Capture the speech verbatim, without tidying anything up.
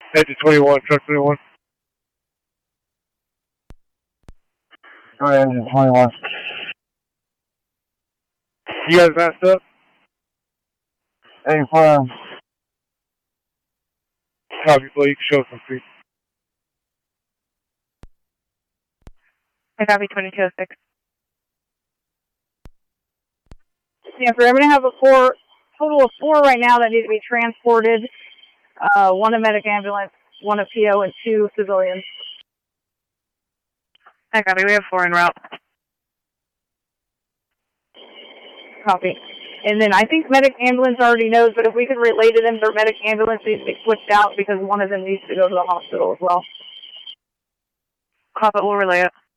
Engine twenty-one, truck twenty-one. Alright, engine twenty-one. You guys messed up? Hey, firm. Copy, flow, you can show some feet. I copy twenty-two oh six. Yeah, we're going to have a four, total of four right now that need to be transported. Uh, one a medic ambulance, one a P O, and two civilians. I copy. We have four en route. Copy. And then I think medic ambulance already knows, but if we could relay to them, their medic ambulance needs to be switched out because one of them needs to go to the hospital as well. Copy. We'll relay it.